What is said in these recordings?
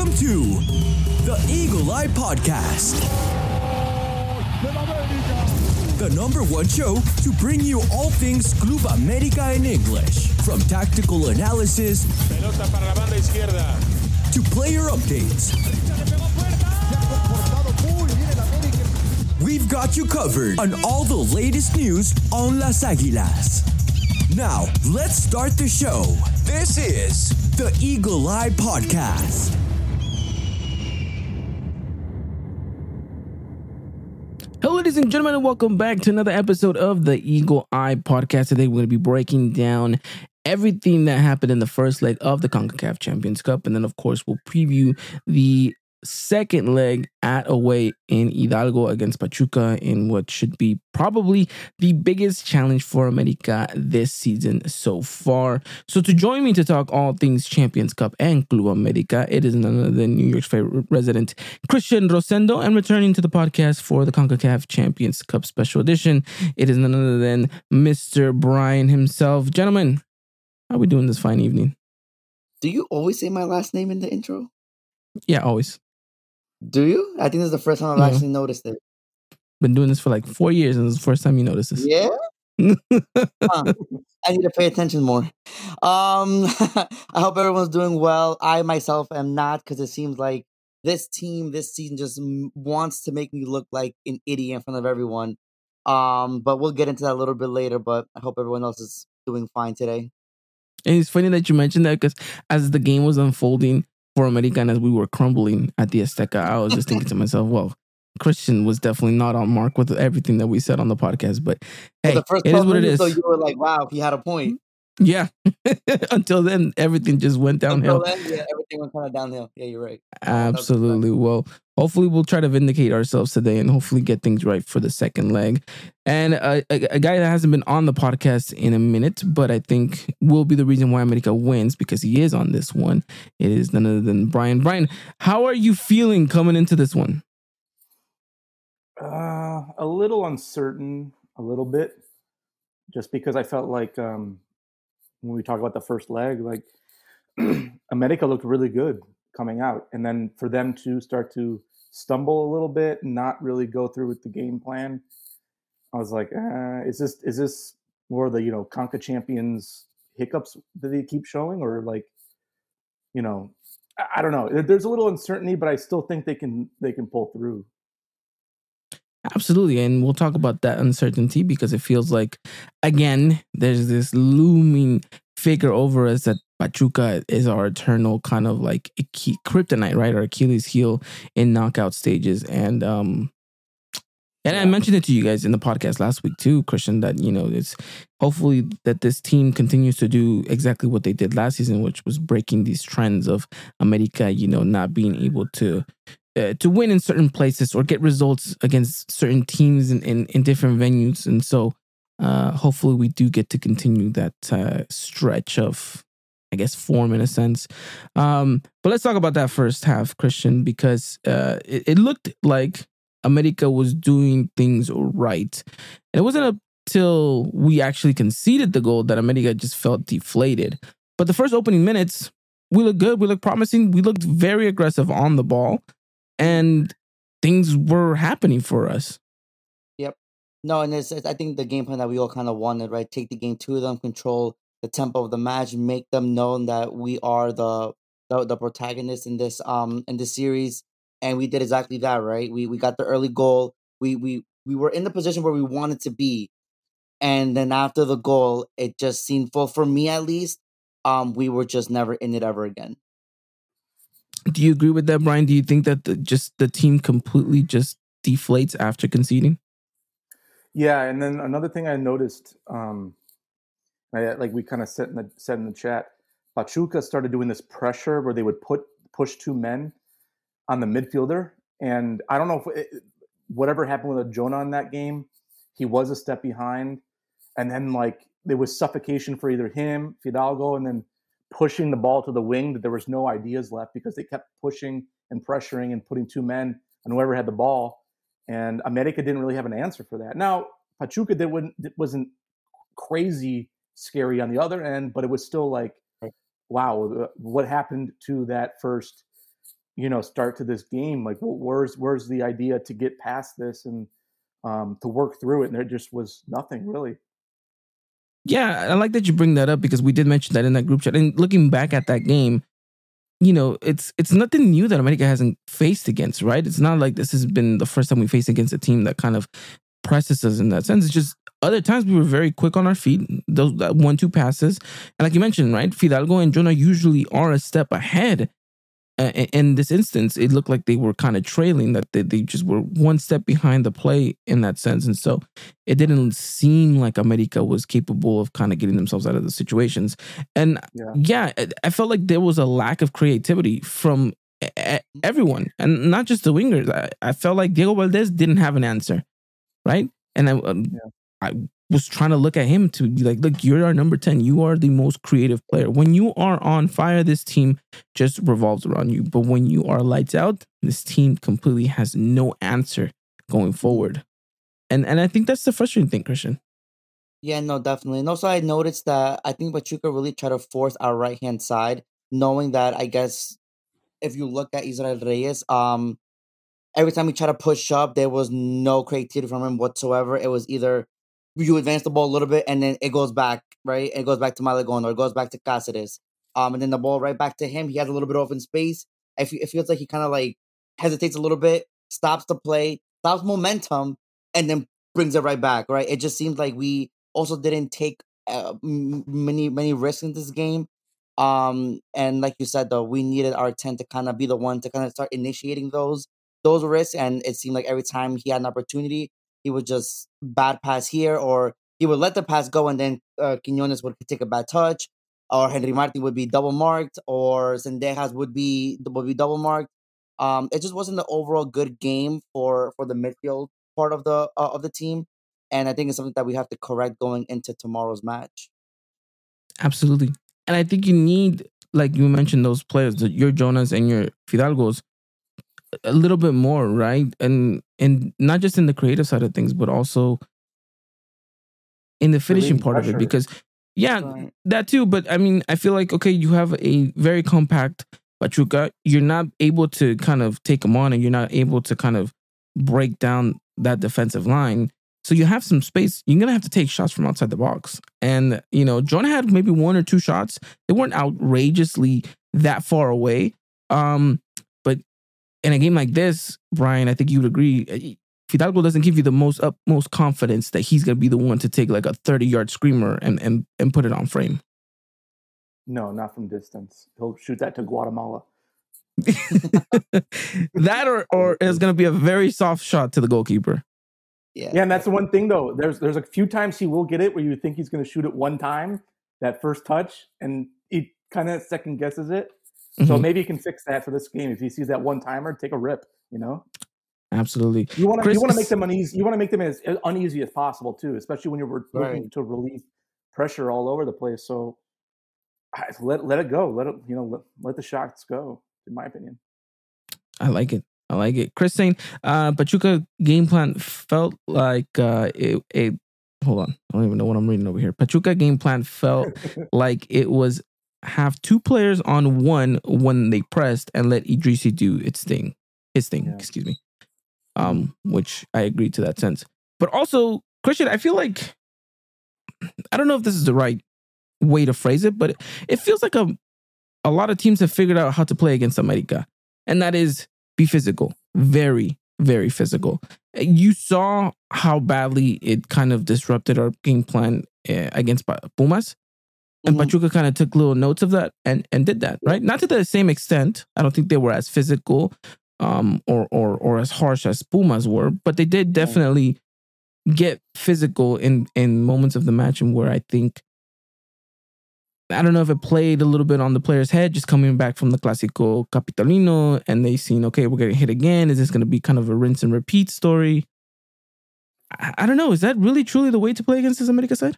Welcome to the Eagle Eye Podcast, the number one show to bring you all things Club America in English, from tactical analysis Pelota para la banda izquierda. to player updates. We've got you covered on all the latest news on Las Águilas. Now, let's start the show. This is the Eagle Eye Podcast. Hello, ladies and gentlemen, and welcome back to another episode of the Eagle Eye Podcast. Today, we're going to be breaking down everything that happened in the first leg of the CONCACAF Champions Cup. And then, of course, we'll preview the second leg at away in Hidalgo against Pachuca in what should be probably the biggest challenge for America this season so far. So to join me to talk all things Champions Cup and Club America, it is none other than New York's favorite resident, Christian Rosendo, and returning to the podcast for the CONCACAF Champions Cup Special Edition, it is none other than Mr. Brian himself. Gentlemen, how are we doing this fine evening? Do you always say my last name in the intro? Yeah, always. Do you? I think this is the first time I've actually noticed it. Been doing this for like 4 years, and this is the first time you notice this. Yeah? Huh. I need to pay attention more. I hope everyone's doing well. I myself am not, because it seems like this team this season just wants to make me look like an idiot in front of everyone. But we'll get into that a little bit later, but I hope everyone else is doing fine today. And it's funny that you mentioned that, because as the game was unfolding for America and as we were crumbling at the Azteca, I was just thinking to myself, well, Christian was definitely not on mark with everything that we said on the podcast. But hey, the first it is what it is. So you were like, wow, he had a point. Yeah. Until then, everything just went downhill. Until then, yeah, everything went kind of downhill. Yeah, you're right. Absolutely. Well, hopefully we'll try to vindicate ourselves today and hopefully get things right for the second leg. And a guy that hasn't been on the podcast in a minute, but I think will be the reason why America wins, because he is on this one. It is none other than Brian. Brian, how are you feeling coming into this one? A little uncertain, a little bit, just because I felt like when we talk about the first leg, like America looked really good coming out, and then for them to start to stumble a little bit and not really go through with the game plan, I was like, is this more of the Conca Champions hiccups that they keep showing, or like I don't know. There's a little uncertainty, but I still think they can pull through. Absolutely. And we'll talk about that uncertainty, because it feels like, again, there's this looming figure over us that Pachuca is our eternal kind of like kryptonite, right? Our Achilles heel in knockout stages. And I mentioned it to you guys in the podcast last week too, Christian, that, it's hopefully that this team continues to do exactly what they did last season, which was breaking these trends of America, not being able to win in certain places or get results against certain teams in different venues. And so hopefully we do get to continue that stretch of, I guess, form in a sense. But let's talk about that first half, Christian, because it looked like America was doing things right. And it wasn't until we actually conceded the goal that America just felt deflated. But the first opening minutes, we looked good. We looked promising. We looked very aggressive on the ball. And things were happening for us. Yep. No, and I think the game plan that we all kind of wanted, right? Take the game to them, control the tempo of the match, make them know that we are the protagonist in this series, and we did exactly that, right? We got the early goal. We were in the position where we wanted to be, and then after the goal, it just seemed, for me at least, we were just never in it ever again. Do you agree with that, Brian? Do you think that the team completely just deflates after conceding? Yeah, and then another thing I noticed, like we kind of said in the chat, Pachuca started doing this pressure where they would push two men on the midfielder, and I don't know if whatever happened with Jonah in that game, he was a step behind, and then like there was suffocation for either him, Fidalgo, and then pushing the ball to the wing, that there was no ideas left because they kept pushing and pressuring and putting two men on whoever had the ball. And America didn't really have an answer for that. Now, Pachuca wasn't crazy scary on the other end, but it was still like, wow, what happened to that first, start to this game. Like, where's the idea to get past this and to work through it? And there just was nothing really. Yeah, I like that you bring that up because we did mention that in that group chat. And looking back at that game, it's nothing new that America hasn't faced against, right? It's not like this has been the first time we faced against a team that kind of presses us in that sense. It's just other times we were very quick on our feet, those 1-2 passes. And like you mentioned, right, Fidalgo and Jonah usually are a step ahead. In this instance, it looked like they were kind of trailing, that they just were one step behind the play in that sense. And so it didn't seem like America was capable of kind of getting themselves out of the situations. And yeah, I felt like there was a lack of creativity from everyone, and not just the wingers. I felt like Diego Valdez didn't have an answer, right? And I was trying to look at him to be like, look, you're our number 10. You are the most creative player. When you are on fire, this team just revolves around you. But when you are lights out, this team completely has no answer going forward. And I think that's the frustrating thing, Christian. Yeah, no, definitely. And also I noticed that I think Pachuca really tried to force our right-hand side, knowing that, I guess, if you look at Israel Reyes, every time we try to push up, there was no creativity from him whatsoever. It was either you advance the ball a little bit and then it goes back, right? It goes back to Malagón, or it goes back to Cáceres. And then the ball right back to him. He has a little bit of open space. It feels like he kind of like hesitates a little bit, stops the play, stops momentum, and then brings it right back, right? It just seems like we also didn't take many risks in this game. And like you said, though, we needed our 10 to kind of be the one to kind of start initiating those risks. And it seemed like every time he had an opportunity, he would just bad pass here, or he would let the pass go, and then Quiñones would take a bad touch, or Henry Martin would be double marked, or Zendejas would be double marked. It just wasn't the overall good game for the midfield part of the team, and I think it's something that we have to correct going into tomorrow's match. Absolutely, and I think you need, like you mentioned, those players, your Jonas and your Fidalgos, a little bit more, right? And not just in the creative side of things, but also in the finishing part of it. Because that too. But I mean, I feel like, okay, you have a very compact Pachuca. You're not able to kind of take them on, and you're not able to kind of break down that defensive line. So you have some space. You're gonna have to take shots from outside the box. And Jonah had maybe 1 or 2 shots. They weren't outrageously that far away. But in a game like this, Brian, I think you would agree, Fidalgo doesn't give you the utmost confidence that he's going to be the one to take like a 30-yard screamer and put it on frame. No, not from distance. He'll shoot that to Guatemala. That or it's going to be a very soft shot to the goalkeeper. Yeah, and that's the one thing, though. There's a few times he will get it where you think he's going to shoot it one time, that first touch, and he kind of second guesses it. So maybe he can fix that for this game. If he sees that one timer, take a rip. Absolutely. You want to make them uneasy. You want to make them as uneasy as possible too, especially when you're looking to relieve pressure all over the place. So let it go. Let the shots go. In my opinion, I like it. Chris saying, Pachuca game plan felt like hold on, I don't even know what I'm reading over here. Pachuca game plan felt like it was have 2 players on one when they pressed and let Idrissi do his thing. Excuse me. Which I agree to that sense. But also, Christian, I feel like, I don't know if this is the right way to phrase it, but it feels like a lot of teams have figured out how to play against America. And that is be physical. Very, very physical. You saw how badly it kind of disrupted our game plan against Pumas. And Pachuca kind of took little notes of that and did that, right? Not to the same extent. I don't think they were as physical or as harsh as Pumas were, but they did definitely get physical in moments of the match, and where I think, I don't know if it played a little bit on the player's head, just coming back from the Clásico Capitalino, and they seen, okay, we're going to hit again. Is this going to be kind of a rinse and repeat story? I don't know. Is that really truly the way to play against this America side?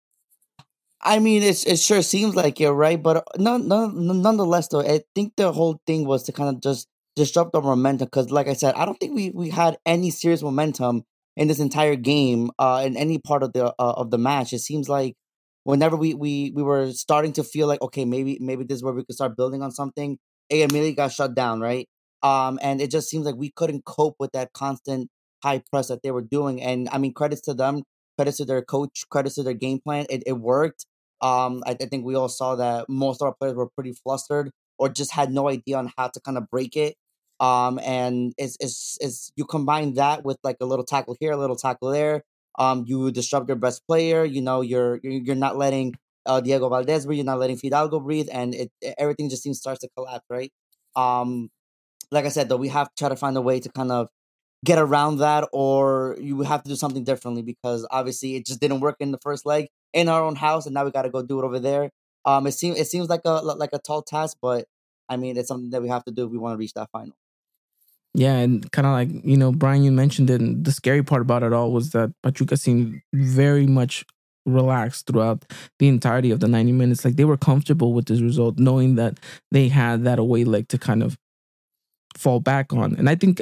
I mean, it sure seems like it, right? But nonetheless, though, I think the whole thing was to kind of just disrupt the momentum. Because, like I said, I don't think we had any serious momentum in this entire game, in any part of the match. It seems like whenever we were starting to feel like, okay, maybe this is where we could start building on something, immediately got shut down, right? And it just seems like we couldn't cope with that constant high press that they were doing. And I mean, credits to them, credits to their coach, credits to their game plan. It worked. I think we all saw that most of our players were pretty flustered or just had no idea on how to kind of break it. And it's you combine that with like a little tackle here, a little tackle there. You disrupt your best player. You know, you're not letting Diego Valdez breathe. You're not letting Fidalgo breathe, and everything just starts to collapse, right? Like I said, though, we have to try to find a way to kind of get around that, or you have to do something differently because obviously it just didn't work in the first leg in our own house, and now we got to go do it over there. It seems like a tall task, but I mean it's something that we have to do if we want to reach that final. Yeah, and kind of like, Brian, you mentioned it, and the scary part about it all was that Pachuca seemed very much relaxed throughout the entirety of the 90 minutes. Like they were comfortable with this result, knowing that they had that away leg to kind of fall back on. And I think,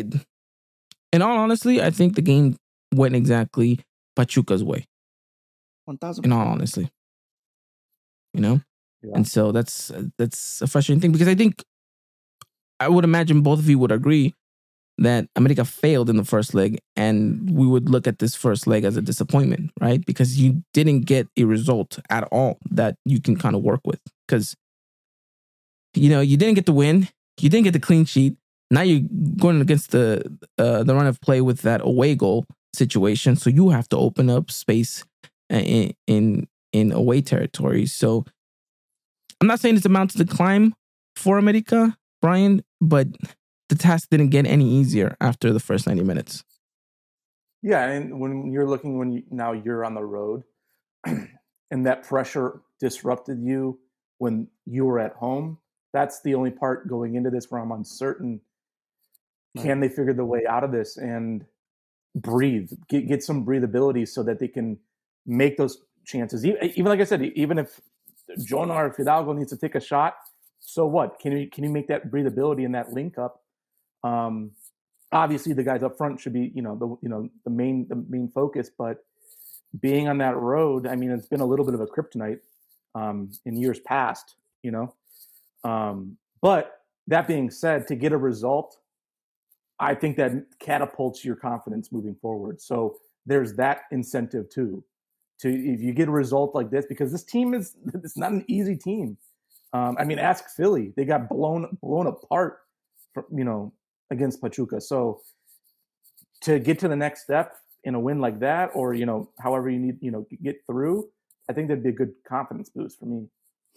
in all honesty, I think the game went exactly Pachuca's way. 1,000%. In all honesty, Yeah. and so that's a frustrating thing because I would imagine both of you would agree that America failed in the first leg, and we would look at this first leg as a disappointment, right? Because you didn't get a result at all that you can kind of work with. Because, you didn't get the win, you didn't get the clean sheet. Now you're going against the run of play with that away goal situation, so you have to open up space in away territory. So I'm not saying it's a mountain to climb for America, Brian, but the task didn't get any easier after the first 90 minutes. Yeah, and when now you're on the road, and that pressure disrupted you when you were at home, that's the only part going into this where I'm uncertain. Can they figure the way out of this and breathe, get some breathability so that they can make those chances? Even like I said, even if Jonah or Fidalgo needs to take a shot, so what? Can you make that breathability and that link up? Obviously, the guys up front should be the main focus. But being on that road, I mean, it's been a little bit of a kryptonite in years past. But that being said, to get a result, I think that catapults your confidence moving forward. So there's that incentive too. If you get a result like this, because this team it's not an easy team. I mean, ask Philly; they got blown apart, against Pachuca. So to get to the next step in a win like that, or however you need, get through, I think that'd be a good confidence boost for me.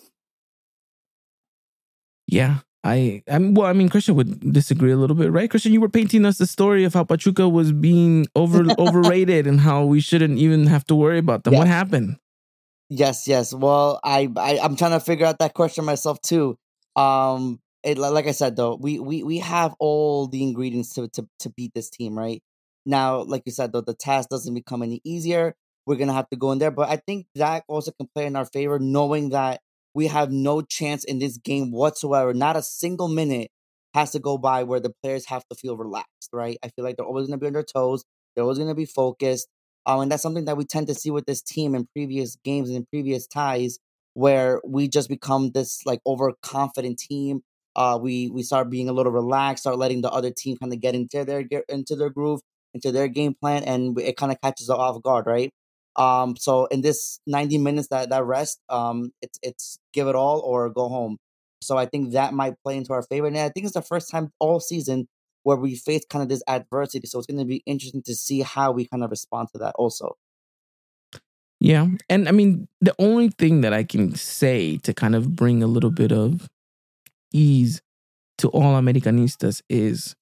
Yeah, I mean, Christian would disagree a little bit, right? Christian, you were painting us the story of how Pachuca was being overrated and how we shouldn't even have to worry about them. Yes. What happened? Yes. Well, I'm trying to figure out that question myself too. Like I said though, we have all the ingredients to beat this team, right? Now, like you said though, the task doesn't become any easier. We're gonna have to go in there, but I think that also can play in our favor, knowing that we have no chance in this game whatsoever. Not a single minute has to go by where the players have to feel relaxed, right? I feel like they're always gonna be on their toes. They're always gonna be focused. And that's something that we tend to see with this team in previous games and in previous ties, where we just become this like overconfident team. We start being a little relaxed, start letting the other team kind of get into their groove, into their game plan, and it kind of catches us off guard, right? So in this 90 minutes that rest, it's give it all or go home. So I think that might play into our favor, and I think it's the first time all season where we face kind of this adversity. So it's going to be interesting to see how we kind of respond to that also. Yeah. And I mean, the only thing that I can say to kind of bring a little bit of ease to all Americanistas is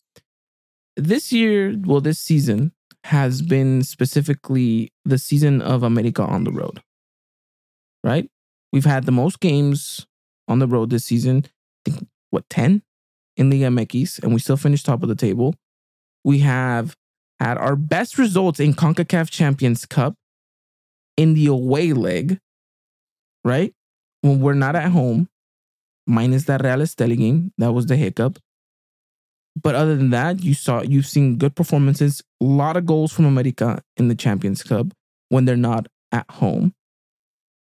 this season has been specifically the season of America on the road, right? We've had the most games on the road this season. I think, 10? In Liga MX, and we still finished top of the table. We have had our best results in CONCACAF Champions Cup in the away leg, right? When we're not at home, minus that Real Esteli game, that was the hiccup. But other than that, you've seen good performances, a lot of goals from America in the Champions Cup when they're not at home.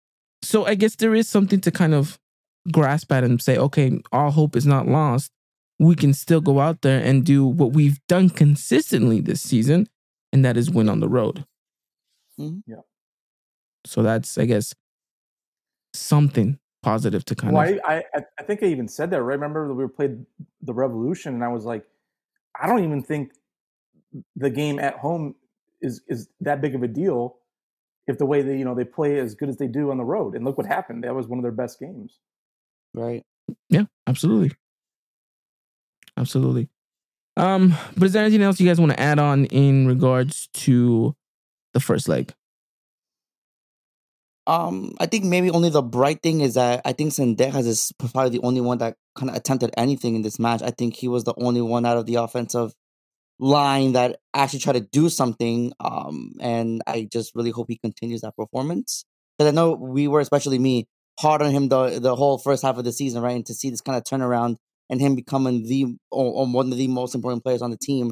So I guess there is something to kind of grasp at and say, okay, all hope is not lost. we can still go out there and do what we've done consistently this season, and that is win on the road. Yeah. So that's, I guess, something positive to kind of. I think I even said that, right? Remember we played the Revolution, and I was like, I don't even think the game at home is that big of a deal if the way they play as good as they do on the road. And look what happened. That was one of their best games. Right. Yeah, absolutely. Absolutely. But is there anything else you guys want to add on in regards to the first leg? I think maybe only the bright thing is that I think Zendejas is probably the only one that kind of attempted anything in this match. I think he was the only one out of the offensive line that actually tried to do something. And I just really hope he continues that performance. Because I know we were, especially me, hard on him the whole first half of the season, right? And to see this kind of turnaround and him becoming one of the most important players on the team,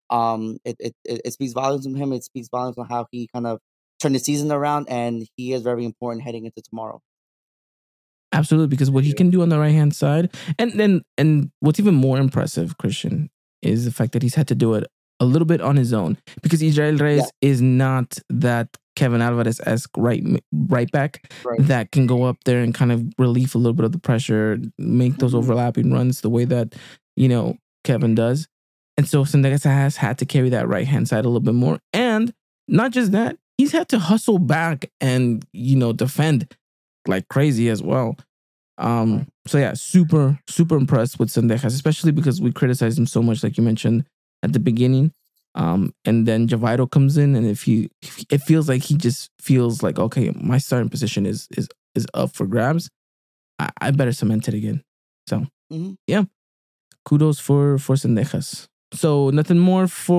it speaks volumes from him. It speaks volumes on how he kind of turned the season around, and he is very important heading into tomorrow. Absolutely, because what he can do on the right-hand side, and what's even more impressive, Christian, is the fact that he's had to do it a little bit on his own, because Israel Reyes is not that Kevin Alvarez-esque right back that can go up there and kind of relieve a little bit of the pressure, make those overlapping runs the way that, Kevin does. And so Zendejas has had to carry that right-hand side a little bit more. And not just that, he's had to hustle back and, defend like crazy as well. So yeah, super, super impressed with Zendejas, especially because we criticized him so much, like you mentioned at the beginning. And then Javairo comes in, and it feels like he just feels like, okay, my starting position is up for grabs. I better cement it again. So yeah, kudos for Zendejas. So nothing more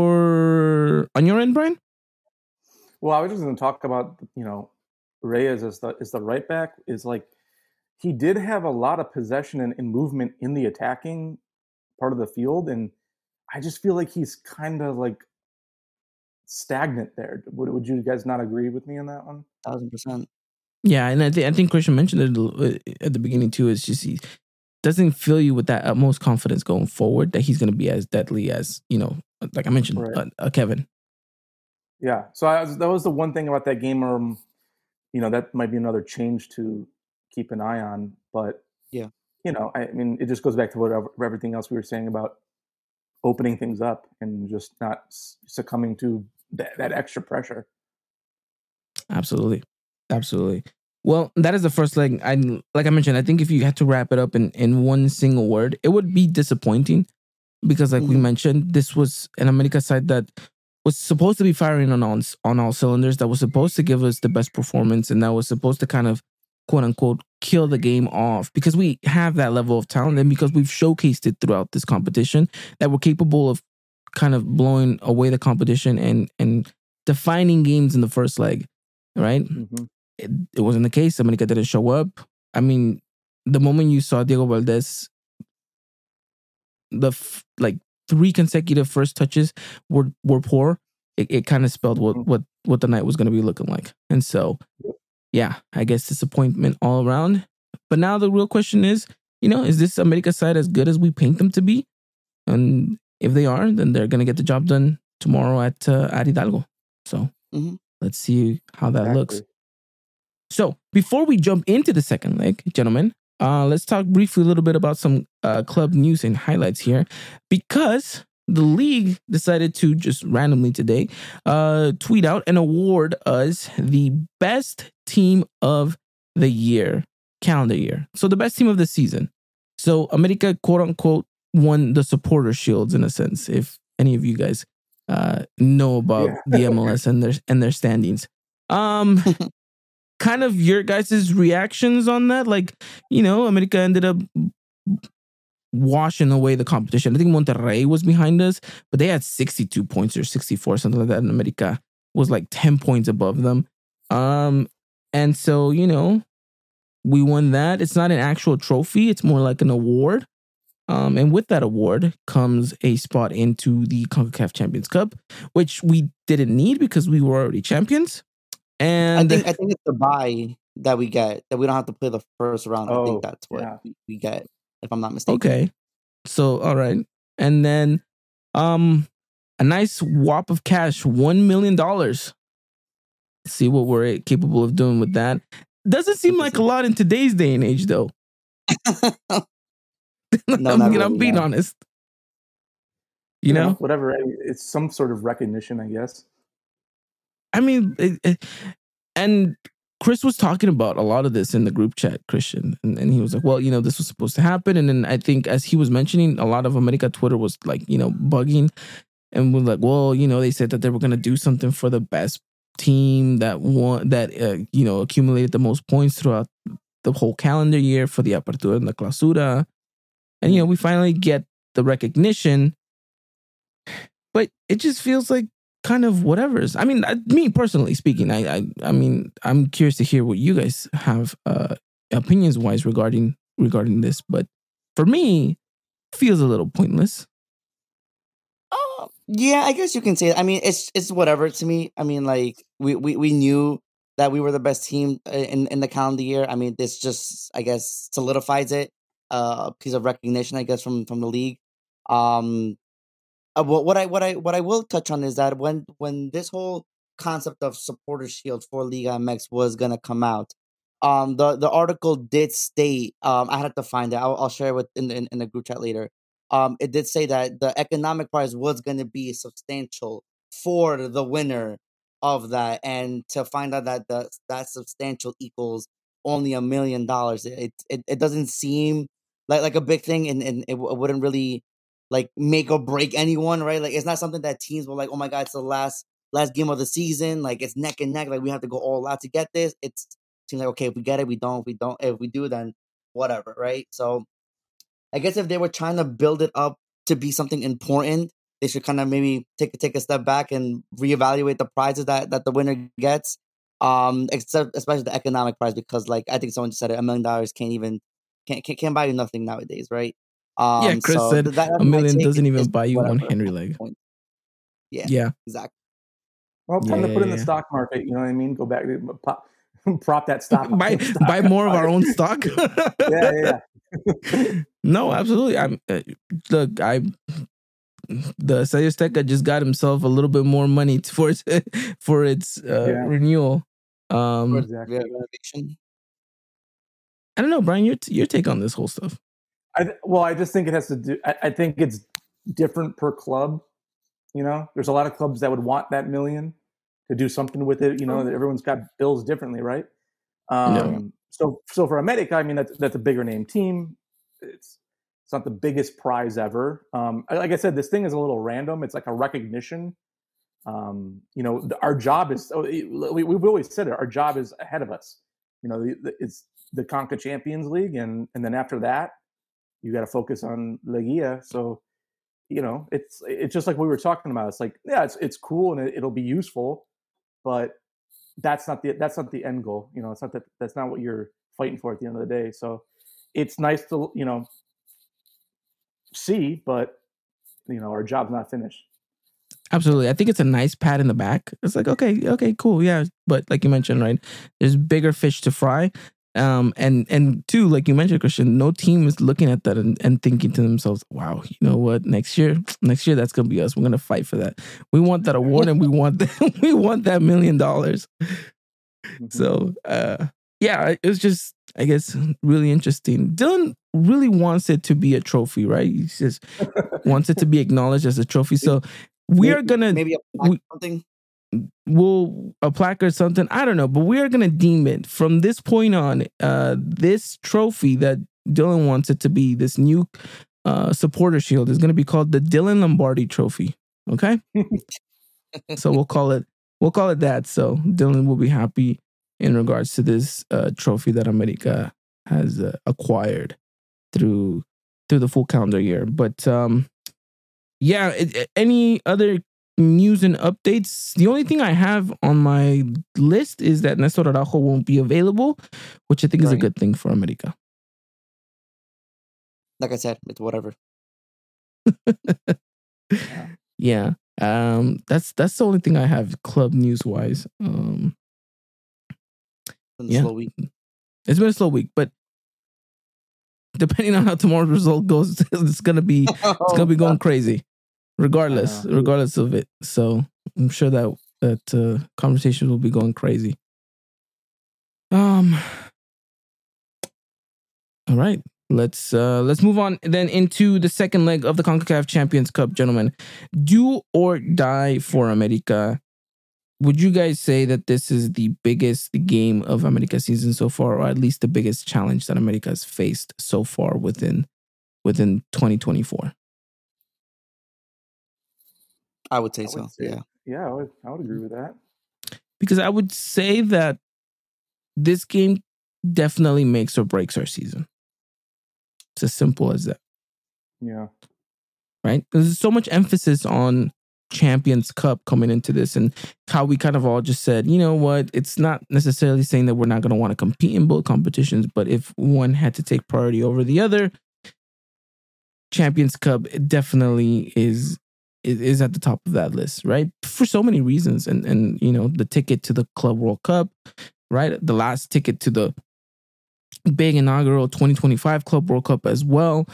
on your end, Brian? Well, I was just going to talk about, Reyes as the right back. Is like, he did have a lot of possession and movement in the attacking part of the field, and I just feel like he's kind of like stagnant there. Would you guys not agree with me on that one? 1,000%. Yeah, and I think Christian mentioned it at the beginning too. It's just he doesn't fill you with that utmost confidence going forward that he's going to be as deadly as, like I mentioned, Kevin. Yeah, so that was the one thing about that game where, that might be another change to keep an eye on. But, yeah, I mean, it just goes back to everything else we were saying about opening things up and just not succumbing to that extra pressure. Absolutely. Well, that is the first leg. Like I mentioned, I think if you had to wrap it up in one single word, it would be disappointing, because like we mentioned, this was an America side that was supposed to be firing on all cylinders, that was supposed to give us the best performance, and that was supposed to kind of, quote unquote, kill the game off, because we have that level of talent, and because we've showcased it throughout this competition, that we're capable of kind of blowing away the competition and defining games in the first leg, right? It wasn't the case. America didn't show up. I mean, the moment you saw Diego Valdez, the 3 consecutive first touches were poor. It kind of spelled what the night was going to be looking like. And so, yeah, I guess disappointment all around. But now the real question is, is this America side as good as we paint them to be? And if they are, then they're going to get the job done tomorrow at Hidalgo. So let's see how that looks. So before we jump into the second leg, gentlemen, let's talk briefly a little bit about some club news and highlights here, because the league decided to just randomly today tweet out and award us the best team of the year, calendar year. So the best team of the season. So America, quote unquote, won the supporter shields in a sense, if any of you guys know about the MLS and their standings. Kind of your guys' reactions on that? Like, America ended up washing away the competition. I think Monterrey was behind us, but they had 62 points or 64, something like that. And America was like 10 points above them. And so, we won that. It's not an actual trophy. It's more like an award. And with that award comes a spot into the CONCACAF Champions Cup, which we didn't need because we were already champions. And I think it's the bye that we get, that we don't have to play the first round. I think that's what we get, if I'm not mistaken. Okay. So, all right. And then a nice whop of cash, $1 million. See what we're capable of doing with that. Doesn't seem like a lot in today's day and age, though. No, I'm being honest. You know? Whatever. It's some sort of recognition, I guess. I mean, and Chris was talking about a lot of this in the group chat, Christian, and he was like, well, this was supposed to happen. And then I think as he was mentioning, a lot of America Twitter was like, bugging and was like, well, they said that they were going to do something for the best team that won, that, accumulated the most points throughout the whole calendar year for the Apertura and the Clausura. And, we finally get the recognition, but it just feels like kind of whatever. I mean, me personally speaking, I mean, I'm curious to hear what you guys have opinions wise regarding this. But for me, it feels a little pointless. Yeah, I guess you can say it. I mean, it's whatever to me. I mean, like we knew that we were the best team in the calendar year. I mean, this just, I guess, solidifies it. A piece of recognition, I guess, from the league. What I will touch on is that when this whole concept of supporter shield for Liga MX was gonna come out, the article did state, I had to find it. I'll share it in the group chat later. It did say that the economic prize was going to be substantial for the winner of that, and to find out that that substantial equals only $1 million, it doesn't seem like a big thing, and it wouldn't really like make or break anyone, right? Like, it's not something that teams were like, oh my god, it's the last game of the season, like it's neck and neck, like we have to go all out to get this. It seems like, okay, if we get it, we don't. If we don't, if we do, then whatever, right? So I guess if they were trying to build it up to be something important, they should kind of maybe take a step back and reevaluate the prizes that the winner gets, especially the economic prize, because like I think someone just said it, $1 million can't buy you nothing nowadays, right? Yeah, Chris said $1 million doesn't even buy you one Henry leg. Yeah, exactly. Well, time to put in the stock market. You know what I mean? Go back, prop that stock. buy more of our own stock. Yeah. No, absolutely. The Estadio Azteca just got himself a little bit more money for its renewal. Exactly. I don't know, Brian. Your take on this whole stuff? I just think it has to do. I think it's different per club. There's a lot of clubs that would want that $1 million to do something with it. Everyone's got bills differently, right? So for America, I mean, that's a bigger name team. It's not the biggest prize ever. Like I said, this thing is a little random. It's like a recognition. Our job is. We've always said it. Our job is ahead of us. It's the Conca Champions League, and then after that, you got to focus on Liga. So, it's just like we were talking about. It's like, yeah, it's cool and it'll be useful, but that's not the end goal. It's not that's not what you're fighting for at the end of the day. So it's nice to, see, but our job's not finished. Absolutely. I think it's a nice pat in the back. It's like, okay, cool. Yeah. But like you mentioned, right, there's bigger fish to fry. And two, like you mentioned, Christian, no team is looking at that and thinking to themselves, wow, you know what, next year, that's going to be us. We're going to fight for that. We want that award and we want that $1 million. Mm-hmm. So, it's just, I guess, really interesting. Dylan really wants it to be a trophy, right? He just wants it to be acknowledged as a trophy. So we are going to... Maybe something? A plaque or something, I don't know, but we are going to deem it from this point on, this trophy that Dylan wants it to be, this new supporter shield, is going to be called the Dylan Lombardi Trophy. Okay. So we'll call it that. So Dylan will be happy in regards to this trophy that America has acquired through the full calendar year. But any other news and updates? The only thing I have on my list is that Nestor Araujo won't be available, which I think is a good thing for America. Like I said, it's whatever. Yeah. That's the only thing I have club news wise. Slow week. It's been a slow week, but depending on how tomorrow's result goes, it's gonna be going crazy, regardless of it. So I'm sure that conversation will be going crazy. All right. Let's move on then into the second leg of the CONCACAF Champions Cup, gentlemen. Do or die for America. Would you guys say that this is the biggest game of America's season so far, or at least the biggest challenge that America has faced so far within 2024? I would say so. Yeah. Yeah, I would agree with that. Because I would say that this game definitely makes or breaks our season. It's as simple as that. Yeah. Right? There's so much emphasis on Champions Cup coming into this, and how we kind of all just said, you know what, it's not necessarily saying that we're not going to want to compete in both competitions, but if one had to take priority over the other, Champions Cup definitely is at the top of that list, right? For so many reasons. And you know, the ticket to the Club World Cup, right? The last ticket to the big inaugural 2025 Club World Cup as well.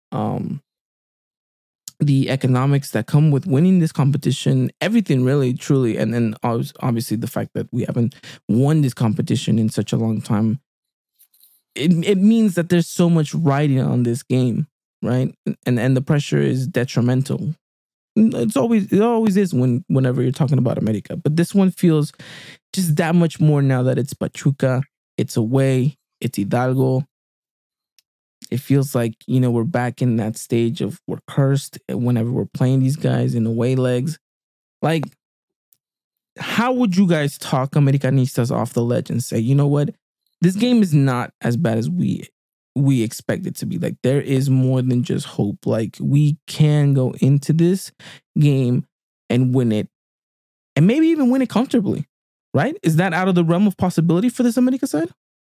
The economics that come with winning this competition, everything really, truly. And then obviously the fact that we haven't won this competition in such a long time. It means that there's so much riding on this game, right? And the pressure is detrimental. It always is whenever you're talking about America. But this one feels just that much more now that it's Pachuca, it's away, it's Hidalgo. It feels like, you know, we're back in that stage of we're cursed whenever we're playing these guys in away legs. Like, how would you guys talk Americanistas off the ledge and say, you know what, this game is not as bad as we expect it to be? Like, there is more than just hope. Like, we can go into this game and win it, and maybe even win it comfortably, right? Is that out of the realm of possibility for this America side?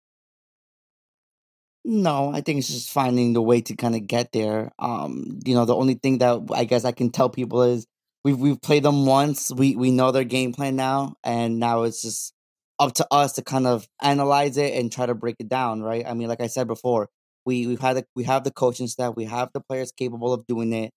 No, I think it's just finding the way to kind of get there. You know, the only thing that I guess I can tell people is we've played them once. We know their game plan now, and now it's just up to us to kind of analyze it and try to break it down, right? I mean, like I said before, we have the coaching staff, we have the players capable of doing it.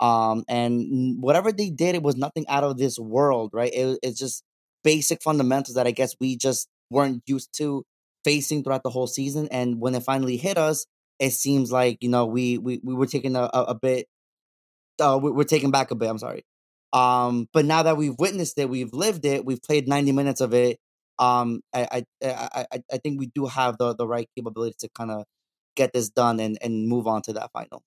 And whatever they did, it was nothing out of this world, right? It's just basic fundamentals that I guess we just weren't used to facing throughout the whole season. And when it finally hit us, it seems like, you know, we were taking a bit, we're taking back a bit. I'm sorry. But now that we've witnessed it, we've lived it, we've played 90 minutes of it. I think we do have the right capability to kind of get this done and move on to that final.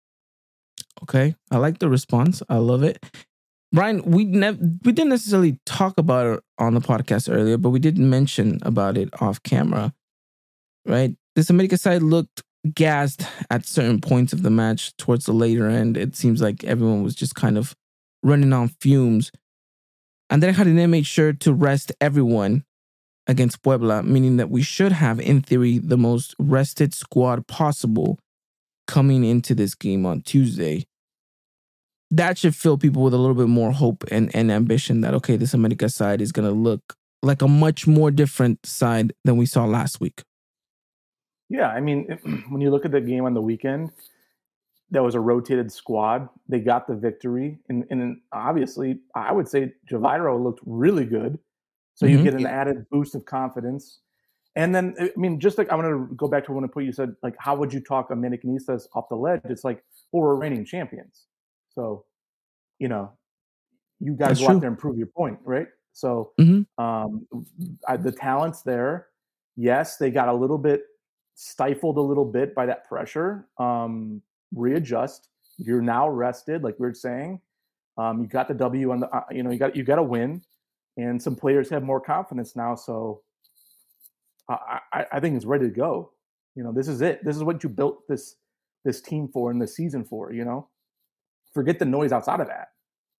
Okay, I like the response. I love it. Brian, we didn't necessarily talk about it on the podcast earlier, but we did mention about it off camera, right? This America side looked gassed at certain points of the match towards the later end. It seems like everyone was just kind of running on fumes. And then Jardine made sure to rest everyone against Puebla, meaning that we should have, in theory, the most rested squad possible coming into this game on Tuesday. That should fill people with a little bit more hope and ambition that, okay, this America side is going to look like a much more different side than we saw last week. Yeah, I mean, when you look at the game on the weekend, that was a rotated squad. They got the victory. And obviously, I would say Javiero looked really good. So you get an added boost of confidence. And then, I mean, just like, I want to go back to what you said, like, how would you talk Americanistas off the ledge? It's like, well, we're reigning champions. So, you know, you guys go out there and prove your point, right? So the talent's there. Yes, they got a little bit stifled a little bit by that pressure. Readjust. You're now rested, like we were saying. You got the W on the, you got a win, and some players have more confidence now. So I think it's ready to go. You know, this is it. This is what you built this team for and this season for. You know, forget the noise outside of that.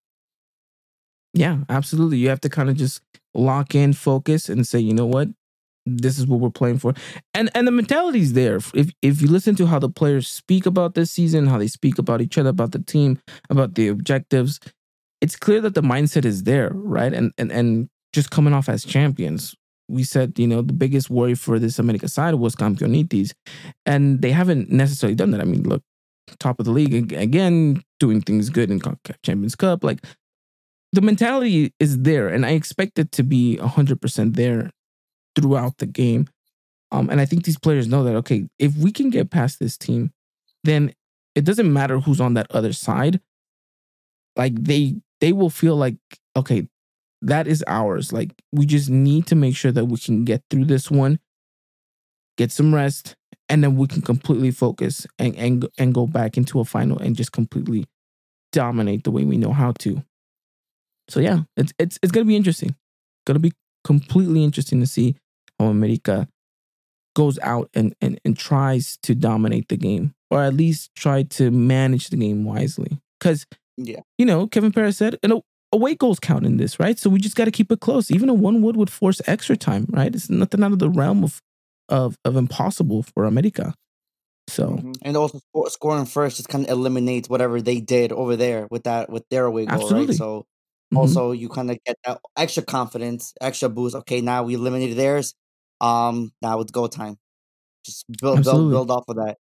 Yeah, absolutely. You have to kind of just lock in, focus, and say, you know what, this is what we're playing for. And the mentality's there. If you listen to how the players speak about this season, how they speak about each other, about the team, about the objectives, it's clear that the mindset is there, right? And just coming off as champions, we said, the biggest worry for this America side was Campeonitis, and they haven't necessarily done that. I mean, look, top of the league again, doing things good in Champions Cup. Like, the mentality is there, and I expect it to be 100% there throughout the game. And I think these players know that, okay, if we can get past this team, then it doesn't matter who's on that other side. Like, they will feel like, okay, that is ours. Like, we just need to make sure that we can get through this one, get some rest, and then we can completely focus and go back into a final and just completely dominate the way we know how to. So yeah, it's gonna be interesting. Gonna be completely interesting to see how America goes out and tries to dominate the game, or at least try to manage the game wisely. Because Kevin Perez said, away goals count in this, right? So we just got to keep it close. Even a 1-1 would force extra time, right? It's nothing out of the realm of impossible for America. So and also scoring first just kind of eliminates whatever they did over there with their away goal, absolutely. Right? So also you kind of get that extra confidence, extra boost. Okay, now we eliminated theirs. Now it's go time. Just build off of that.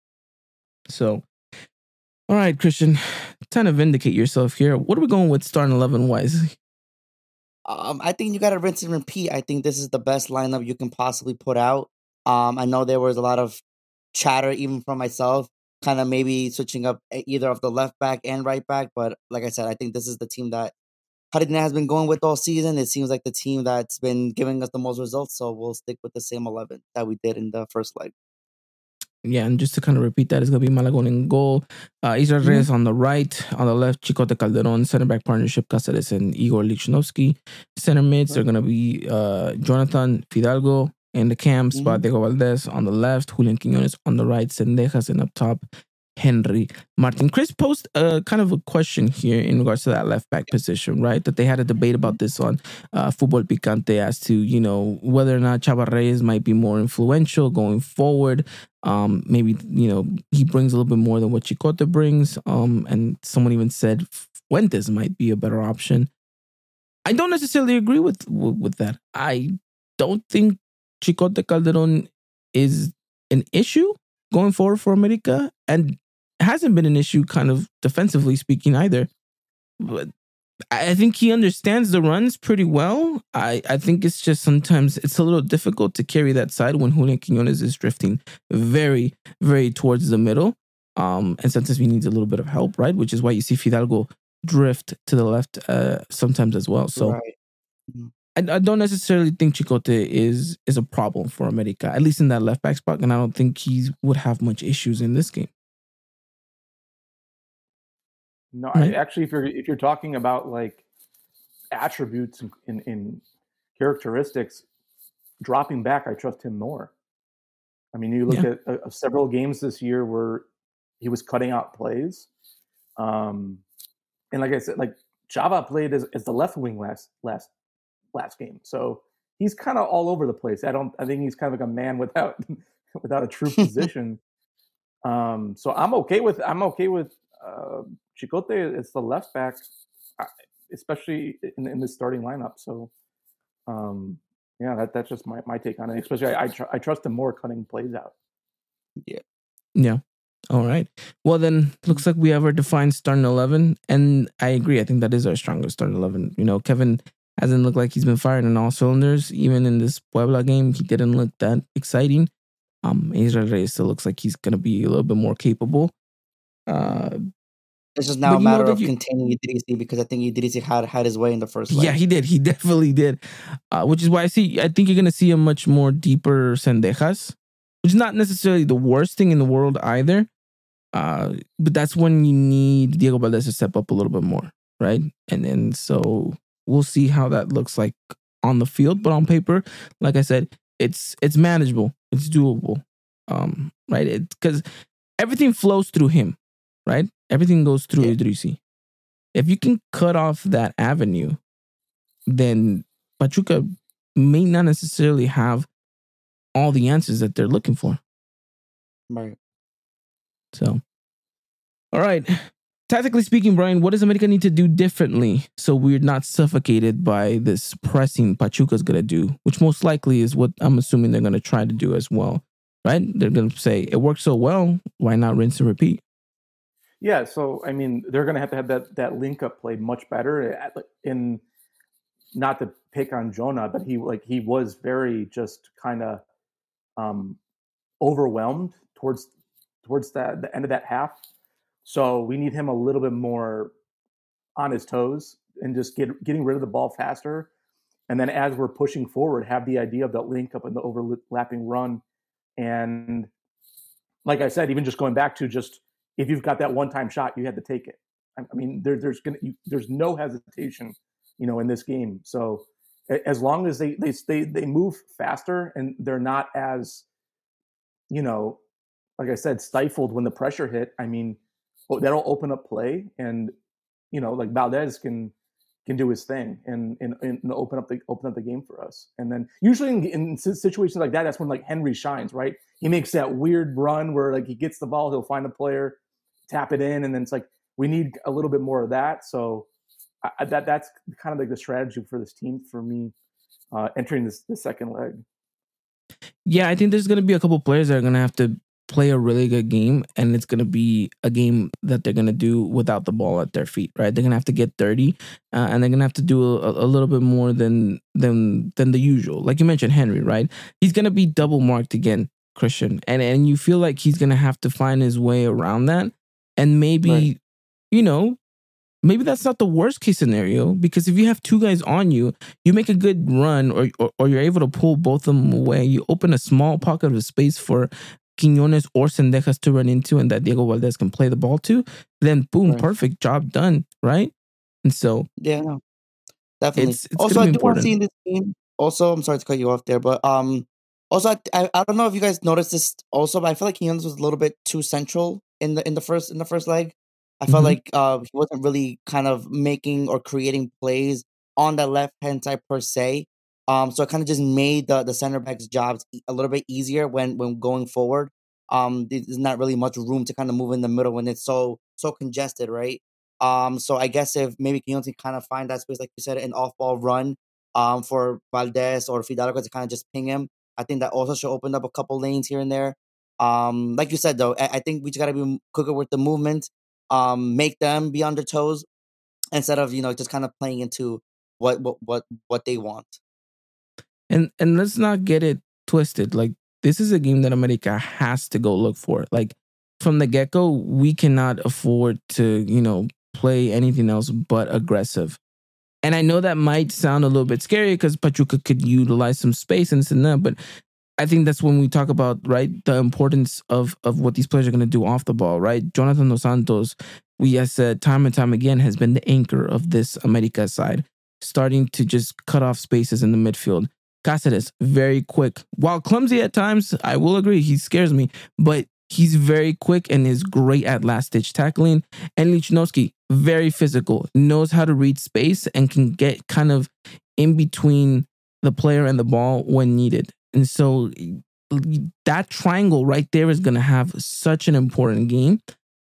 So, all right, Christian, time to vindicate yourself here. What are we going with starting 11 wise? I think you got to rinse and repeat. I think this is the best lineup you can possibly put out. I know there was a lot of chatter, even from myself, kind of maybe switching up either of the left back and right back. But like I said, I think this is the team that Harina has been going with all season. It seems like the team that's been giving us the most results. So we'll stick with the same 11 that we did in the first leg. Yeah, and just to kind of repeat that, it's going to be Malagón in goal. Israel Reyes on the right. On the left, Chicote Calderon. Center back partnership, Cáceres and Igor Lichnowsky. Center mids are going to be Jonathan Fidalgo. In the camp spot, Diego Valdez on the left. Julian Quiñones on the right. Cendejas, and up top, Henry Martin. Chris posed kind of a question here in regards to that left back position, right? That they had a debate about this on Fútbol Picante as to, whether or not Chava Reyes might be more influential going forward. Maybe, he brings a little bit more than what Chicote brings. And someone even said Fuentes might be a better option. I don't necessarily agree with that. I don't think Chicote Calderon is an issue going forward for America, and hasn't been an issue kind of defensively speaking either. But I think he understands the runs pretty well. I think it's just sometimes it's a little difficult to carry that side when Julian Quiñones is drifting very, very towards the middle. And sometimes he needs a little bit of help, right? Which is why you see Fidalgo drift to the left sometimes as well. So Right. I don't necessarily think Chicote is a problem for America, at least in that left back spot, and I don't think he would have much issues in this game. No, Right. actually, if you're talking about like attributes in characteristics, dropping back, I trust him more. I mean, you look at several games this year where he was cutting out plays, and like I said, like Chava played as the left wing last game, so he's kind of all over the place. I think he's kind of like a man without a true position. So I'm okay with Chicote. It's the left back, especially in the starting lineup. So that's just my take on it. Especially I trust him more cutting plays out. Yeah. All right. Well, then looks like we have our defined starting 11, and I agree. I think that is our strongest starting 11. Kevin hasn't looked like he's been firing on all cylinders. Even in this Puebla game, he didn't look that exciting. Israel Reyes still looks like he's going to be a little bit more capable. It's just now a matter of containing Idrissi, because I think Idrissi had his way in the first leg. Yeah, he did. He definitely did. Which is why I think you're going to see a much more deeper Cendejas, which is not necessarily the worst thing in the world either. But that's when you need Diego Valdez to step up a little bit more, right? And then so we'll see how that looks like on the field, but on paper, like I said, it's manageable, it's doable, right? Because everything flows through him, right? Everything goes through Idrissi. If you can cut off that avenue, then Pachuca may not necessarily have all the answers that they're looking for. Right. So, all right. tactically speaking, Brian, what does America need to do differently so we're not suffocated by this pressing Pachuca's going to do, which most likely is what I'm assuming they're going to try to do as well, right? They're going to say, it worked so well, why not rinse and repeat? Yeah, so, I mean, they're going to have that link-up play much better. In not to pick on Jonah, but he was very just kind of overwhelmed towards the end of that half. So we need him a little bit more on his toes and just getting rid of the ball faster. And then as we're pushing forward, have the idea of that link up and the overlapping run. And like I said, even just going back to just if you've got that one-time shot, you had to take it. I mean, there's no hesitation, in this game. So as long as they move faster and they're not as, like I said, stifled when the pressure hit. I mean, that'll open up play, and like Valdez can do his thing and open up the game for us. And then usually in situations like that, that's when like Henry shines, right? He makes that weird run where like he gets the ball, he'll find a player, tap it in, and then it's like we need a little bit more of that. So that's kind of like the strategy for this team for me entering this second leg. Yeah, I think there's going to be a couple players that are going to have to play a really good game, and it's going to be a game that they're going to do without the ball at their feet, right? They're going to have to get dirty, and they're going to have to do a little bit more than the usual. Like you mentioned, Henry, right? He's going to be double marked again, Christian, and you feel like he's going to have to find his way around that, and maybe, right. Maybe that's not the worst case scenario, because if you have two guys on you, you make a good run or you're able to pull both of them away. You open a small pocket of space for Quiñones or Zendejas to run into and that Diego Valdez can play the ball to, then boom, Right. perfect, job done, right? And so Yeah, no, definitely. it's Also, I gonna be do want to see in important. this game. Also, I'm sorry to cut you off there, but also I don't know if you guys noticed this also, but I feel like Quiñones was a little bit too central in the first leg. I felt Mhm. like he wasn't really kind of making or creating plays on the left hand side per se. So it kind of just made the center backs' jobs a little bit easier when going forward. There's not really much room to kind of move in the middle when it's so congested, right? So I guess if maybe Quinones can kind of find that space, like you said, an off ball run, for Valdez or Fidalgo to kind of just ping him, I think that also should open up a couple lanes here and there. Like you said though, I think we just gotta be quicker with the movement. Make them be on their toes instead of just kind of playing into what they want. And let's not get it twisted. Like, this is a game that America has to go look for. Like, from the get-go, we cannot afford to, play anything else but aggressive. And I know that might sound a little bit scary because Pachuca could utilize some space and this and that, but I think that's when we talk about, right, the importance of what these players are going to do off the ball, right? Jonathan Dos Santos, we have said time and time again, has been the anchor of this America side, starting to just cut off spaces in the midfield. Cáceres, very quick. While clumsy at times, I will agree, he scares me, but he's very quick and is great at last-ditch tackling. And Lichnowsky, very physical, knows how to read space and can get kind of in between the player and the ball when needed. And so that triangle right there is going to have such an important game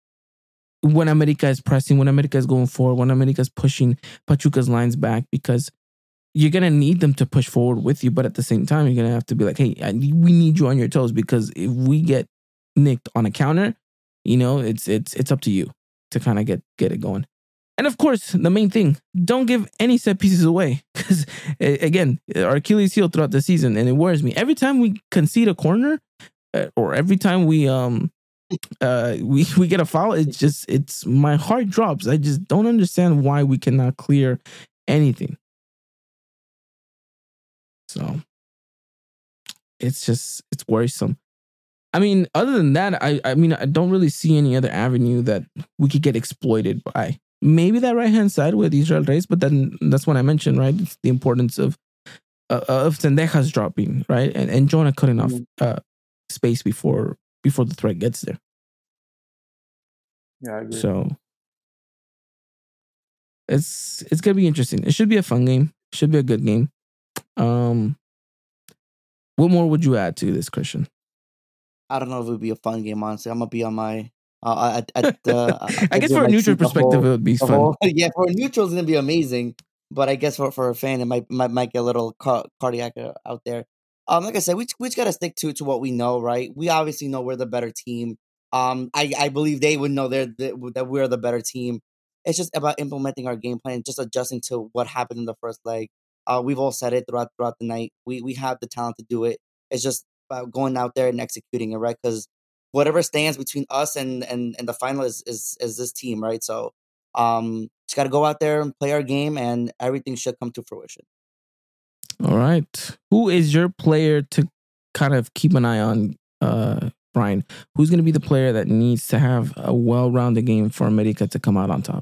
when America is pressing, when America is going forward, when America is pushing Pachuca's lines back, because you're going to need them to push forward with you. But at the same time, you're going to have to be like, hey, we need you on your toes, because if we get nicked on a counter, it's up to you to kind of get it going. And of course, the main thing, don't give any set pieces away. Because, again, our Achilles heel throughout the season, and it worries me. Every time we concede a corner, or every time we get a foul, it's my heart drops. I just don't understand why we cannot clear anything. So, it's worrisome. I mean, other than that, I don't really see any other avenue that we could get exploited by. Maybe that right-hand side with Israel Reyes, but then that's when I mentioned, right? It's the importance of Zendejas dropping, right? And Jonah cutting off space before the threat gets there. Yeah, I agree. So it's gonna be interesting. It should be a fun game. Should be a good game. What more would you add to this, Christian? I don't know if it would be a fun game, honestly. I'm gonna be on my I guess for a neutral perspective, it would be fun. Yeah, for a neutral, it's gonna be amazing. But I guess for a fan, it might get a little cardiac out there. Like I said, we just gotta stick to what we know, right? We obviously know we're the better team. I believe they would know that we're the better team. It's just about implementing our game plan, just adjusting to what happened in the first leg. We've all said it throughout the night. We have the talent to do it. It's just about going out there and executing it, right? Because whatever stands between us and the final is this team, right? So just got to go out there and play our game, and everything should come to fruition. All right. Who is your player to kind of keep an eye on, Brian? Who's going to be the player that needs to have a well-rounded game for America to come out on top?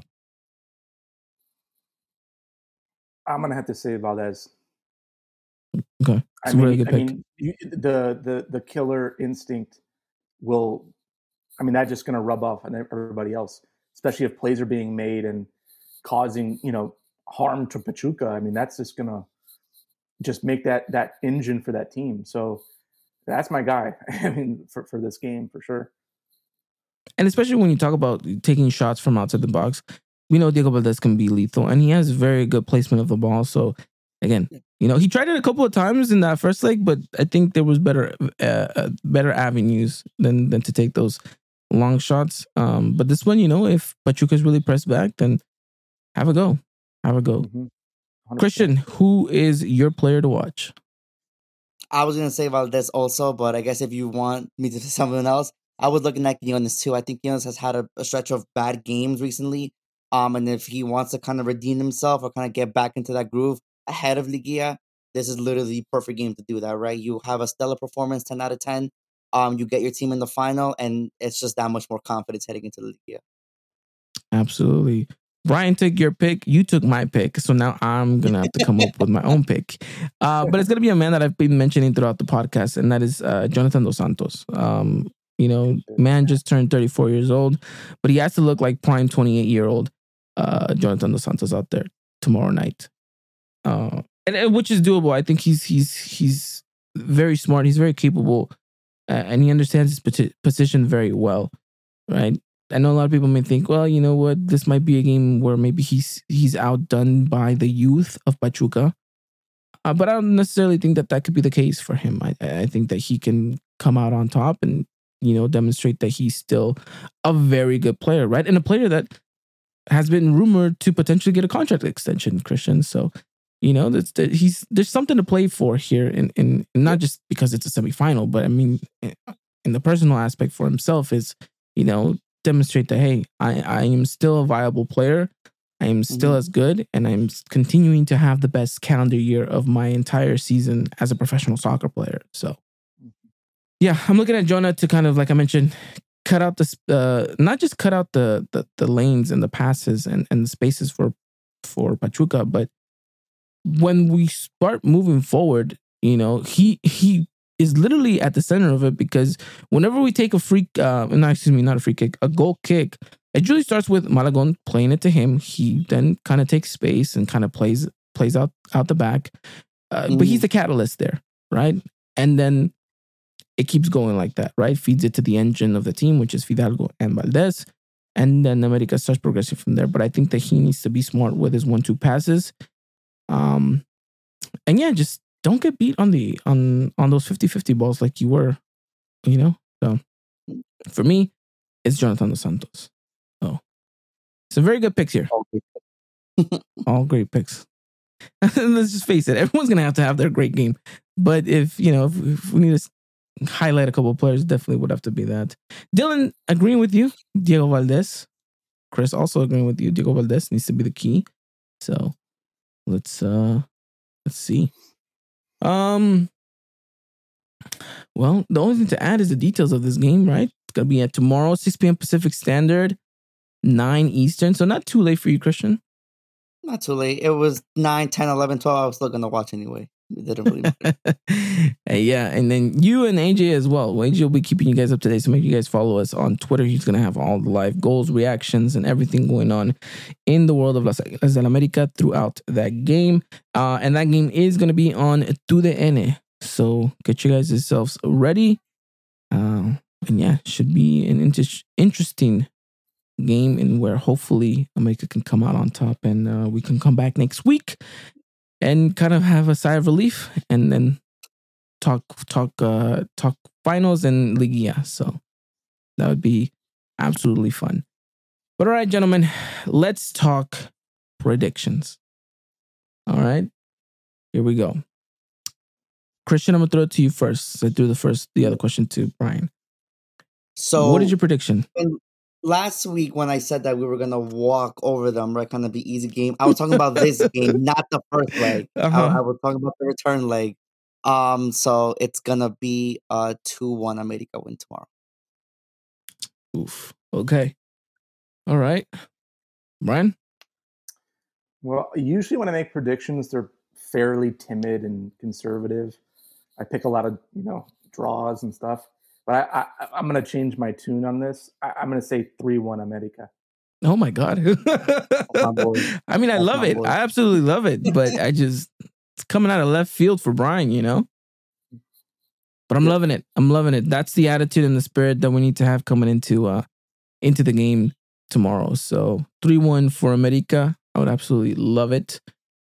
I'm going to have to say Valdez. Okay. It's a really good pick. The killer instinct will, that's just going to rub off on everybody else, especially if plays are being made and causing, harm to Pachuca. That's just going to just make that engine for that team. So that's my guy. For this game, for sure. And especially when you talk about taking shots from outside the box, we know Diego Valdez can be lethal, and he has very good placement of the ball. So again, he tried it a couple of times in that first leg, but I think there was better avenues than to take those long shots. But this one, if Pachuca's really pressed back, then have a go. Mm-hmm. Christian, who is your player to watch? I was going to say Valdez also, but I guess if you want me to say someone else, I was looking at Quiñones too. I think Quiñones has had a stretch of bad games recently. And if he wants to kind of redeem himself or kind of get back into that groove ahead of Liguilla, this is literally the perfect game to do that, right? You have a stellar performance, 10 out of 10. You get your team in the final, and it's just that much more confidence heading into the Liguilla. Absolutely. Brian took your pick. You took my pick. So now I'm going to have to come up with my own pick. But it's going to be a man that I've been mentioning throughout the podcast, and that is Jonathan Dos Santos. Man just turned 34 years old, but he has to look like prime 28-year-old Jonathan Dos Santos out there tomorrow night. And which is doable. I think he's very smart. He's very capable, and he understands his position very well, right? I know a lot of people may think, well, you know what, this might be a game where maybe he's outdone by the youth of Pachuca. But I don't necessarily think that could be the case for him. I think that he can come out on top and, demonstrate that he's still a very good player, right? And a player that has been rumored to potentially get a contract extension, Christian. So, there's something to play for here, in not just because it's a semifinal, but in the personal aspect for himself is, demonstrate that, hey, I am still a viable player. I am still as good, and I'm continuing to have the best calendar year of my entire season as a professional soccer player. So, yeah, I'm looking at Jonah to kind of, like I mentioned, cut out not just cut out the lanes and the passes and the spaces for Pachuca, but when we start moving forward, he is literally at the center of it, because whenever we take a a goal kick, it usually starts with Malagon playing it to him. He then kind of takes space and kind of plays out the back. But he's the catalyst there, right? And then it keeps going like that, right? Feeds it to the engine of the team, which is Fidalgo and Valdez. And then America starts progressing from there. But I think that he needs to be smart with his 1-2 passes. And yeah, just don't get beat on those 50-50 balls like you were, So for me, it's Jonathan Dos Santos. Oh, some very good picks here. All great picks. Let's just face it, everyone's gonna have to have their great game. But if we need to highlight a couple of players, definitely would have to be that. Dylan, agreeing with you, Diego Valdez. Chris also agreeing with you, Diego Valdez needs to be the key. So let's see. Well, the only thing to add is the details of this game, right? It's gonna be at tomorrow, 6 p.m. Pacific Standard, 9 Eastern. So not too late for you, Christian. Not too late. It was 9, 10, 11, 12. I was still gonna watch anyway. It didn't really matter. Hey, yeah, and then you and AJ as well. AJ will be keeping you guys up to date, so make sure you guys follow us on Twitter. He's going to have all the live goals, reactions, and everything going on in the world of Las Águilas del América throughout that game. And that game is going to be on TUDN. So get you guys yourselves ready. yeah, should be an interesting game, and where hopefully America can come out on top, and we can come back next week and kind of have a sigh of relief, and then talk finals and Liga. So that would be absolutely fun. But all right, gentlemen, let's talk predictions. All right, here we go. Christian, I'm gonna throw it to you first. I threw the other question to Brian. So, what is your prediction? Last week when I said that we were gonna walk over them, right, kind of the easy game, I was talking about this game, not the first leg. I was talking about the return leg. So it's gonna be 2-1 America win tomorrow. Oof. Okay. All right, Brian. Well, usually when I make predictions, they're fairly timid and conservative. I pick a lot of draws and stuff. But I'm going to change my tune on this. I'm going to say 3-1 America. Oh, my God. I mean, I love it. I absolutely love it. But it's coming out of left field for Brian, But I'm loving it. I'm loving it. That's the attitude and the spirit that we need to have coming into the game tomorrow. So 3-1 for America. I would absolutely love it.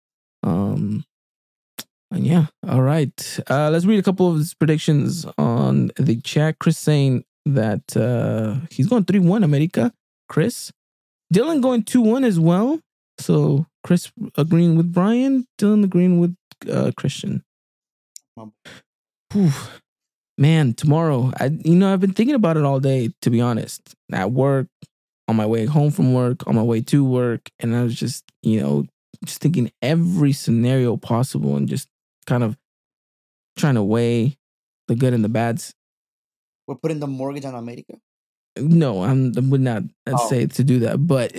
And yeah, all right. Let's read a couple of his predictions on the chat. Chris saying that he's going 3-1 America. Chris. Dylan going 2-1 as well. So Chris agreeing with Brian. Dylan agreeing with Christian. Man, tomorrow, I've been thinking about it all day, to be honest. At work, on my way home from work, on my way to work. And I was just, just thinking every scenario possible and just kind of trying to weigh the good and the bads. We're putting the mortgage on America? No, I would not say to do that. But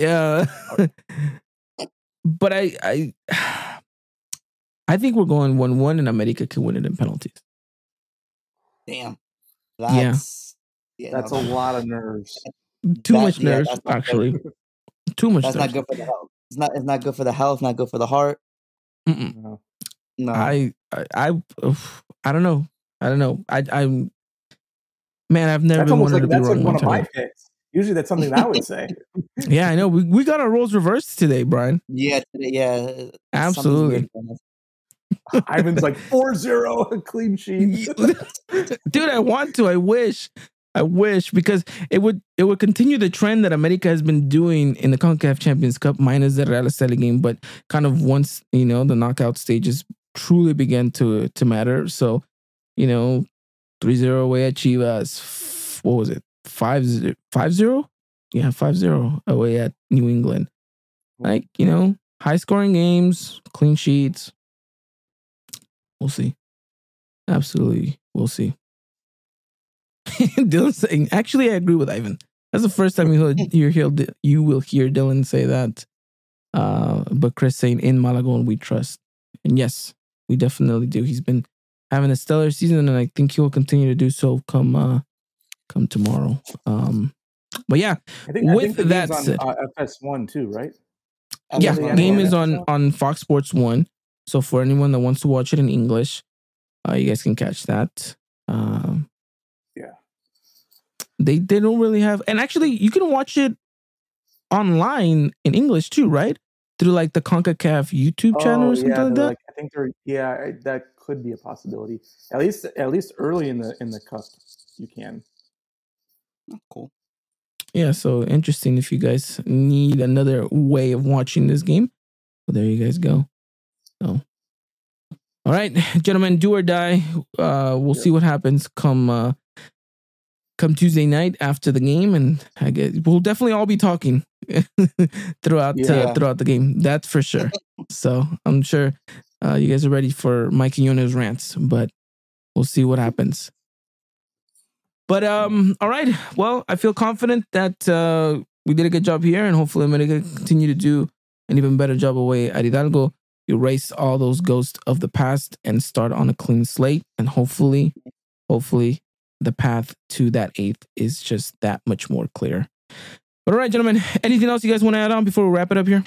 but I think we're going 1-1 and America can win it in penalties. Damn. That's a lot of nerves. Too much nerves, actually. Too much. That's not good for the health. It's not good for the health. Not good for the heart. No. I don't know. I'm man. I've never been wanted to be wrong. That's one of my picks. Usually, that's something that I would say. Yeah, I know. We got our roles reversed today, Brian. Yeah, yeah. Absolutely. Ivan's like 4-0, a clean sheet. Dude, I want to. I wish because it would continue the trend that America has been doing in the CONCACAF Champions Cup minus the Real Estelí game, but kind of once, the knockout stages truly began to matter. So, 3-0 away at Chivas. What was it? 5-0? Yeah, 5-0 away at New England. Like, high scoring games, clean sheets. We'll see. Absolutely. We'll see. Dylan saying, actually, I agree with Ivan. That's the first time you will hear Dylan say that. But Chris saying, in Malagon, we trust. And yes, we definitely do. He's been having a stellar season, and I think he will continue to do so come tomorrow. But yeah, I think that said, FS1 too, right? Yeah, game is on Fox Sports 1. So for anyone that wants to watch it in English, you guys can catch that. They don't really have, and actually you can watch it online in English too, right? Through like the CONCACAF YouTube channel or something like that. I think that could be a possibility. At least early in the cup, you can. Oh, cool. Yeah, so interesting. If you guys need another way of watching this game, well, there you guys go. So, all right, gentlemen, do or die. We'll see what happens come Tuesday night after the game, and I guess we'll definitely all be talking throughout the game. That's for sure. So I'm sure you guys are ready for Mike Quinones rants, but we'll see what happens. But all right. Well, I feel confident that we did a good job here, and hopefully I'm going to continue to do an even better job away at Hidalgo. Erase all those ghosts of the past and start on a clean slate, and hopefully the path to that 8th is just that much more clear. But all right, gentlemen, anything else you guys want to add on before we wrap it up here?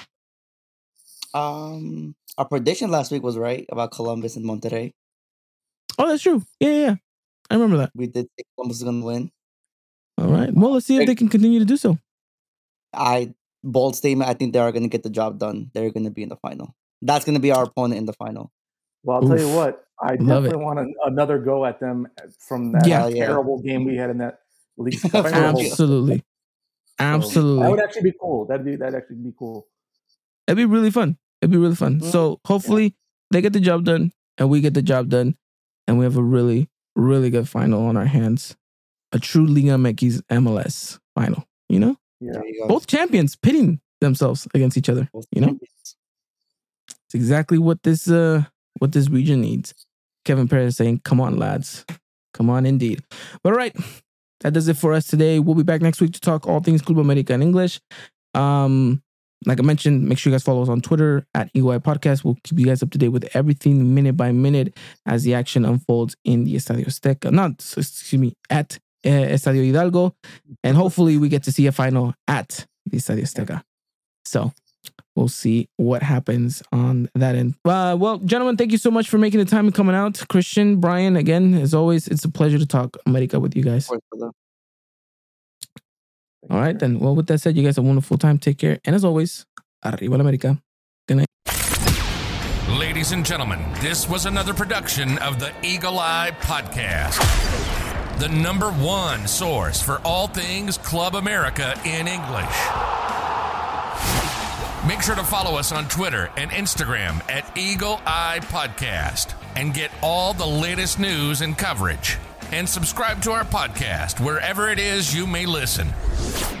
Our prediction last week was right about Columbus and Monterrey. Oh, that's true. Yeah. I remember that. We did think Columbus was going to win. All right. Well, let's see if they can continue to do so. Bold statement. I think they are going to get the job done. They're going to be in the final. That's going to be our opponent in the final. Well, I'll tell you what. I definitely want another go at them from that terrible game we had in that league. Absolutely. Absolutely. That would actually be cool. That'd actually be cool. It'd be really fun. Mm-hmm. So hopefully they get the job done and we get the job done and we have a really, really good final on our hands. A true Liga MX MLS final, you know? Yeah. Both champions pitting themselves against each other, you know? It's exactly what this region needs. Kevin Perez saying, come on, lads. Come on, indeed. But all right, that does it for us today. We'll be back next week to talk all things Club America in English. Like I mentioned, make sure you guys follow us on Twitter at Eagle Eye Podcast. We'll keep you guys up to date with everything minute by minute as the action unfolds in the Estadio Azteca. At Estadio Hidalgo. And hopefully we get to see a final at the Estadio Azteca. So we'll see what happens on that end. Well, gentlemen, thank you so much for making the time and coming out. Christian, Brian, again, as always, it's a pleasure to talk America with you guys. All right, then. Well, with that said, you guys have a wonderful time. Take care. And as always, Arriba la América. Good night. Ladies and gentlemen, this was another production of the Eagle Eye Podcast. The #1 source for all things Club America in English. Make sure to follow us on Twitter and Instagram at Eagle Eye Podcast and get all the latest news and coverage. And subscribe to our podcast wherever it is you may listen.